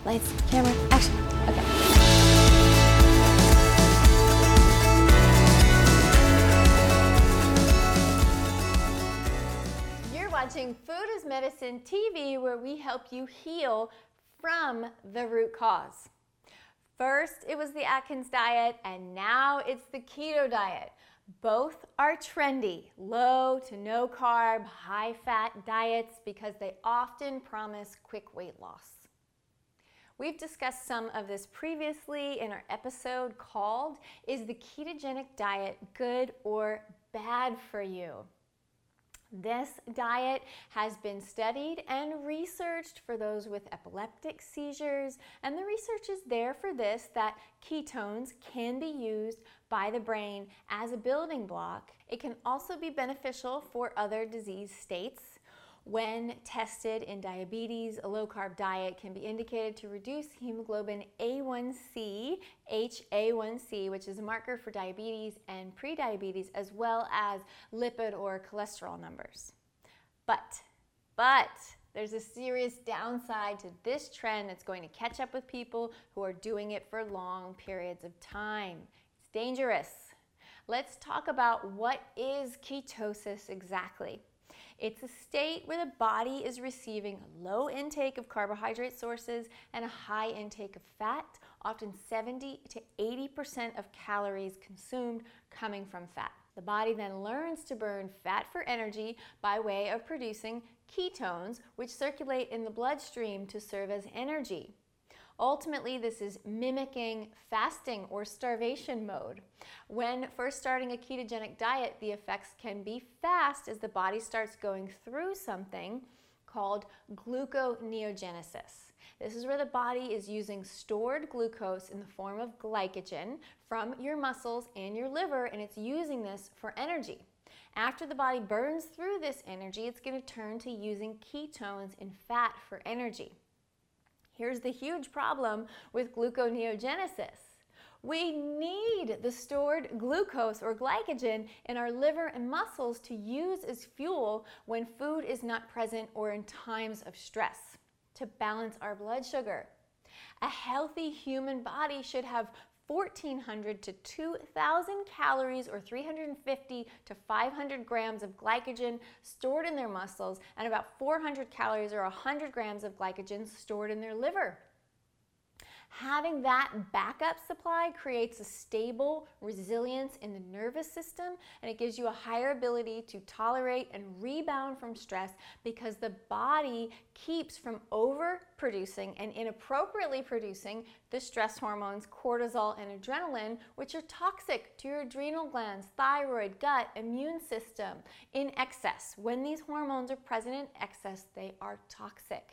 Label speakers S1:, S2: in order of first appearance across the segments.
S1: lights, camera, action. Okay. You're watching Food is Medicine TV, where we help you heal from the root cause. First, it was the Atkins diet, and now it's the keto diet. Both are trendy, low to no carb, high fat diets because they often promise quick weight loss. We've discussed some of this previously in our episode called, Is the Ketogenic Diet Good or Bad for You? This diet has been studied and researched for those with epileptic seizures, and the research is there for this, that ketones can be used by the brain as a building block. It can also be beneficial for other disease states. When tested in diabetes, a low-carb diet can be indicated to reduce hemoglobin A1C, HA1C, which is a marker for diabetes and prediabetes, as well as lipid or cholesterol numbers. But there's a serious downside to this trend that's going to catch up with people who are doing it for long periods of time. It's dangerous. Let's talk about what is ketosis exactly. It's a state where the body is receiving a low intake of carbohydrate sources and a high intake of fat, often 70 to 80% of calories consumed coming from fat. The body then learns to burn fat for energy by way of producing ketones, which circulate in the bloodstream to serve as energy. Ultimately, this is mimicking fasting or starvation mode. When first starting a ketogenic diet, the effects can be fast as the body starts going through something called gluconeogenesis. This is where the body is using stored glucose in the form of glycogen from your muscles and your liver, and it's using this for energy. After the body burns through this energy, it's going to turn to using ketones in fat for energy. Here's the huge problem with gluconeogenesis. We need the stored glucose or glycogen in our liver and muscles to use as fuel when food is not present or in times of stress to balance our blood sugar. A healthy human body should have 1,400 to 2,000 calories or 350 to 500 grams of glycogen stored in their muscles and about 400 calories or 100 grams of glycogen stored in their liver. Having that backup supply creates a stable resilience in the nervous system, and it gives you a higher ability to tolerate and rebound from stress because the body keeps from overproducing and inappropriately producing the stress hormones cortisol and adrenaline, which are toxic to your adrenal glands, thyroid, gut, immune system in excess. When these hormones are present in excess, they are toxic.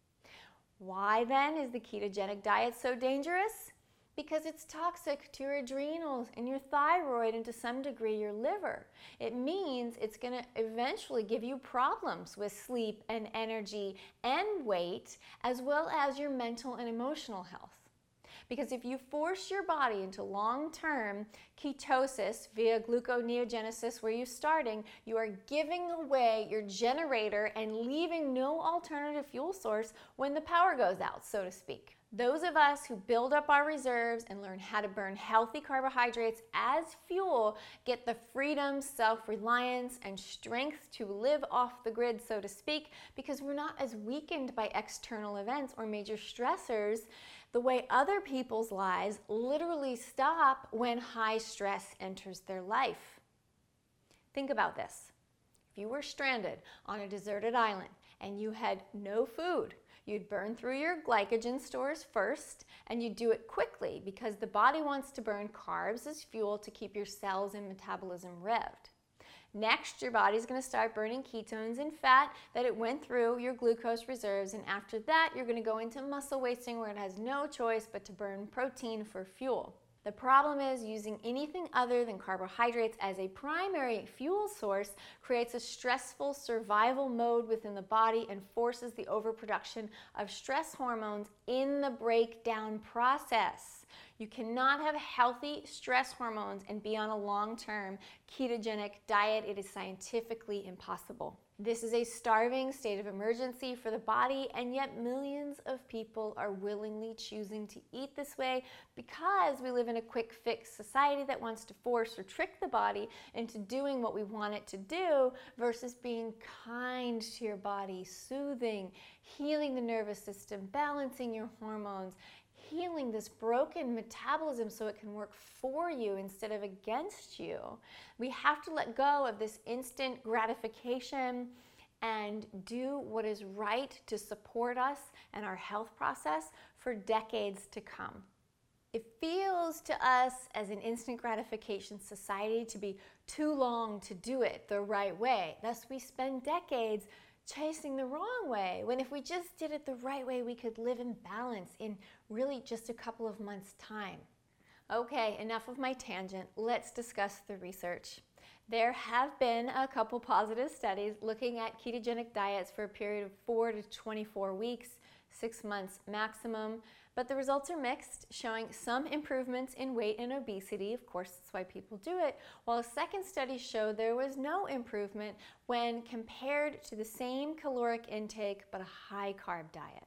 S1: Why then is the ketogenic diet so dangerous? Because it's toxic to your adrenals and your thyroid and to some degree your liver. It means it's going to eventually give you problems with sleep and energy and weight, as well as your mental and emotional health. Because if you force your body into long-term ketosis via gluconeogenesis where you're starting, you are giving away your generator and leaving no alternative fuel source when the power goes out, so to speak. Those of us who build up our reserves and learn how to burn healthy carbohydrates as fuel get the freedom, self-reliance, and strength to live off the grid, so to speak, because we're not as weakened by external events or major stressors the way other people's lives literally stop when high stress enters their life. Think about this. If you were stranded on a deserted island and you had no food, you'd burn through your glycogen stores first, and you'd do it quickly because the body wants to burn carbs as fuel to keep your cells and metabolism revved. Next, your body's going to start burning ketones and fat that it went through your glucose reserves, and after that, you're going to go into muscle wasting where it has no choice but to burn protein for fuel. The problem is using anything other than carbohydrates as a primary fuel source creates a stressful survival mode within the body and forces the overproduction of stress hormones in the breakdown process. You cannot have healthy stress hormones and be on a long-term ketogenic diet. It is scientifically impossible. This is a starving state of emergency for the body, and yet millions of people are willingly choosing to eat this way because we live in a quick fix society that wants to force or trick the body into doing what we want it to do versus being kind to your body, soothing, healing the nervous system, balancing your hormones, healing this broken metabolism so it can work for you instead of against you. We have to let go of this instant gratification and do what is right to support us and our health process for decades to come. It feels to us as an instant gratification society to be too long to do it the right way. Thus, we spend decades chasing the wrong way, when if we just did it the right way, we could live in balance in really just a couple of months' time. Okay, enough of my tangent. Let's discuss the research. There have been a couple positive studies looking at ketogenic diets for a period of 4 to 24 weeks, 6 months maximum, but the results are mixed, showing some improvements in weight and obesity. Of course, that's why people do it, while a second study showed there was no improvement when compared to the same caloric intake but a high-carb diet.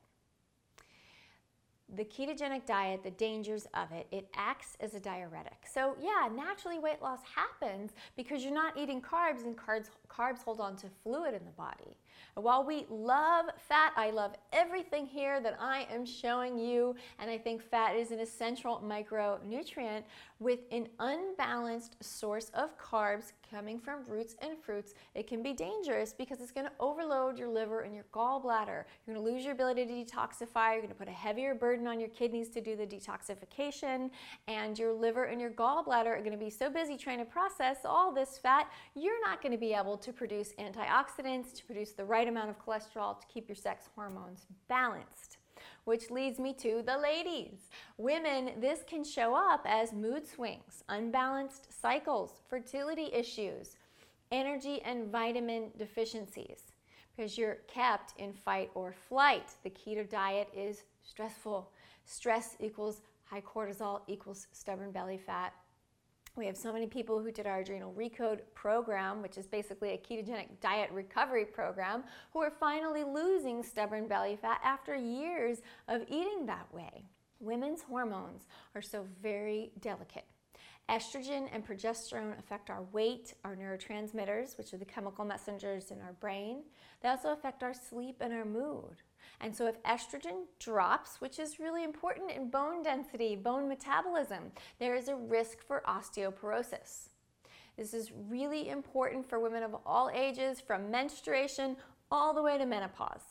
S1: The ketogenic diet, the dangers of it, it acts as a diuretic. So yeah, naturally weight loss happens because you're not eating carbs, and carbs hold on to fluid in the body. And while we love fat, I love everything here that I am showing you, and I think fat is an essential micronutrient. With an unbalanced source of carbs coming from roots and fruits, it can be dangerous because it's going to overload your liver and your gallbladder. You're going to lose your ability to detoxify. You're going to put a heavier burden on your kidneys to do the detoxification, and your liver and your gallbladder are going to be so busy trying to process all this fat, you're not going to be able to produce antioxidants, to produce the right amount of cholesterol to keep your sex hormones balanced. Which leads me to the ladies. Women, this can show up as mood swings, unbalanced cycles, fertility issues, energy and vitamin deficiencies, because you're kept in fight or flight. The keto diet is stressful. Stress equals high cortisol equals stubborn belly fat. We have so many people who did our Adrenal Recode program, which is basically a ketogenic diet recovery program, who are finally losing stubborn belly fat after years of eating that way. Women's hormones are so very delicate. Estrogen and progesterone affect our weight, our neurotransmitters, which are the chemical messengers in our brain. They also affect our sleep and our mood. And so if estrogen drops, which is really important in bone density, bone metabolism, there is a risk for osteoporosis. This is really important for women of all ages, from menstruation all the way to menopause.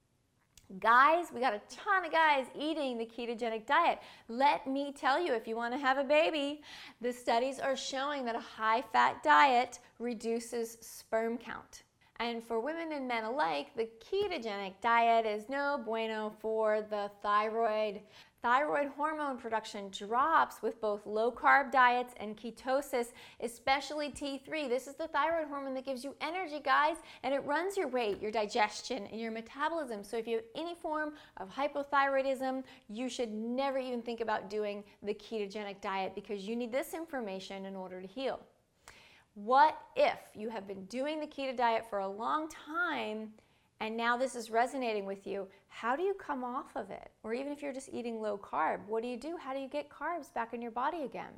S1: Guys, we got a ton of guys eating the ketogenic diet. Let me tell you, if you want to have a baby, the studies are showing that a high-fat diet reduces sperm count. And for women and men alike, the ketogenic diet is no bueno for the thyroid. Thyroid hormone production drops with both low-carb diets and ketosis, especially T3. This is the thyroid hormone that gives you energy, guys, and it runs your weight, your digestion, and your metabolism. So if you have any form of hypothyroidism, you should never even think about doing the ketogenic diet, because you need this information in order to heal. What if you have been doing the keto diet for a long time and now this is resonating with you? How do you come off of it? Or even if you're just eating low carb, what do? How do you get carbs back in your body again?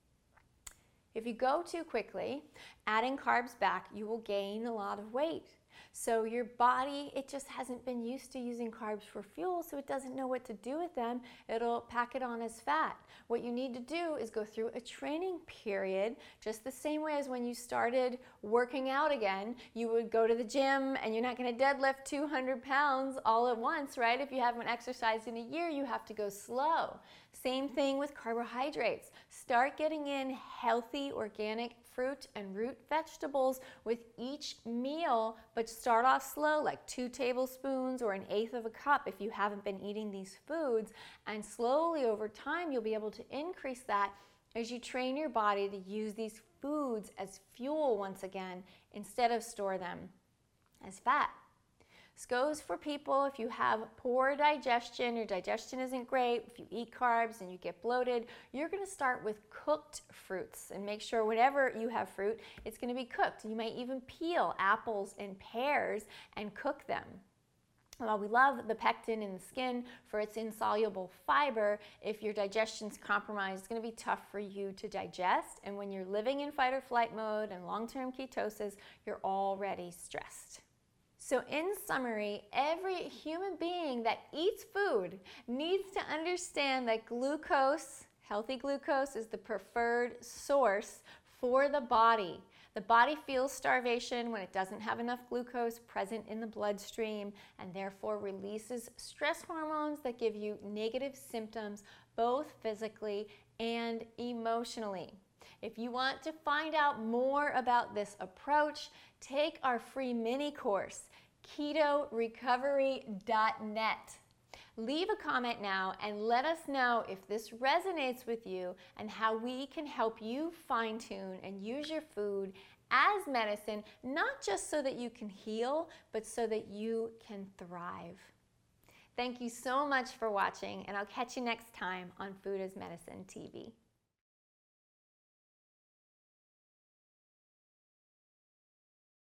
S1: If you go too quickly, adding carbs back, you will gain a lot of weight. So your body, it just hasn't been used to using carbs for fuel, so it doesn't know what to do with them. It'll pack it on as fat. What you need to do is go through a training period, just the same way as when you started working out again. You would go to the gym and you're not going to deadlift 200 pounds all at once, right? If you haven't exercised in a year, you have to go slow. Same thing with carbohydrates. Start getting in healthy, organic fruit and root vegetables with each meal, but start off slow, like 2 tablespoons or 1/8 of a cup if you haven't been eating these foods, and slowly over time you'll be able to increase that as you train your body to use these foods as fuel once again instead of store them as fat. This goes for people if you have poor digestion, your digestion isn't great, if you eat carbs and you get bloated, you're going to start with cooked fruits and make sure whenever you have fruit, it's going to be cooked. You might even peel apples and pears and cook them. While we love the pectin in the skin for its insoluble fiber, if your digestion's compromised, it's going to be tough for you to digest. And when you're living in fight or flight mode and long-term ketosis, you're already stressed. So in summary, every human being that eats food needs to understand that glucose, healthy glucose, is the preferred source for the body. The body feels starvation when it doesn't have enough glucose present in the bloodstream and therefore releases stress hormones that give you negative symptoms both physically and emotionally. If you want to find out more about this approach, take our free mini course, ketorecovery.net. Leave a comment now and let us know if this resonates with you and how we can help you fine-tune and use your food as medicine, not just so that you can heal, but so that you can thrive. Thank you so much for watching, and I'll catch you next time on Food as Medicine TV.